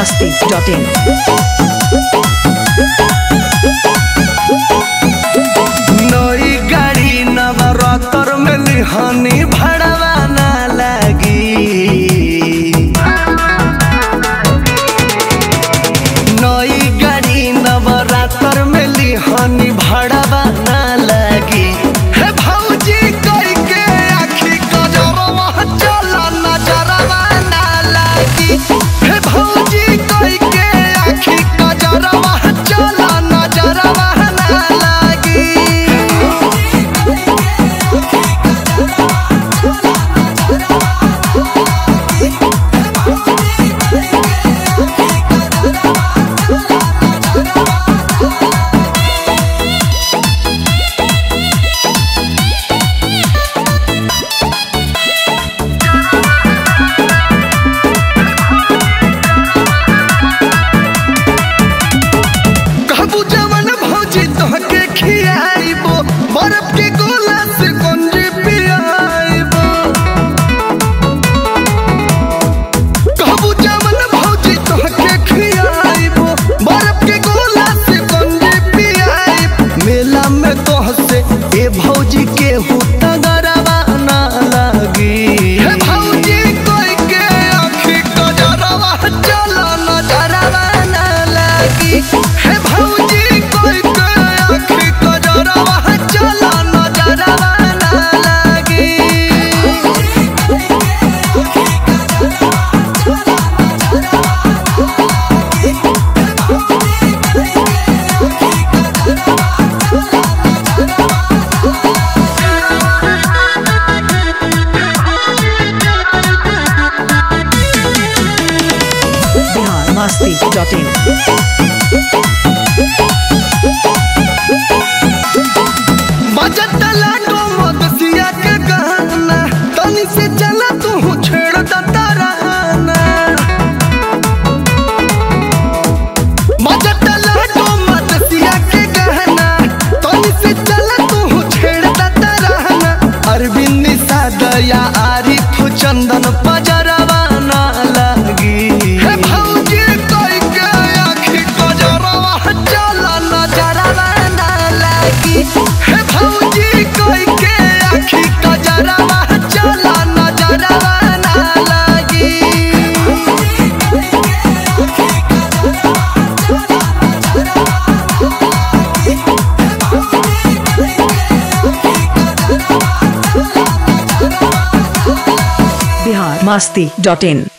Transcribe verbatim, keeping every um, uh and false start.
masti dot in. नई गाड़ी नवरात्र में लिहानी भड़वा ना लगी। नई गाड़ी नवरात्र में लिहानी भड़वा ना लगी। हे भौजी कई के आखी कजरवा चला नजरवा ना लगी। हे भौजी कई के आखी कजरवा चला नजरवा ना लगी। कहबू जवन भौजी तोहके खियाइबो, बर्फ के गोला से गंजी पियाइबो। कहबू जवन भौजी तोहके खियाइबो, बर्फ के गोला से गंजी पियाइबो। मेला में तोहसे ए भौजी के हुतगरवा ना लगी। हे भौजी कोई के आँखी कजरवा चला नजरवा ना लगी। हे भौजी कोई के आँखी कजरवा चला नजरवा ना लगी। Bihar masti dot in. बजत लाडो मदसिया के गाना, तनी से चला तू छेड़ दता रहना। बजत लाडो मदसिया के गाना, तनी से चला तू छेड़ दता रहना। अरविंद सादया आरिफ चंदन पजरवा ना लगी। हे भौजी कोई के आँखी कजरवा चला नजरवा ना लगी। हे भौजी कोई के आँखी कजरवा चला नजरवा ना लगी। Bihar masti dot in.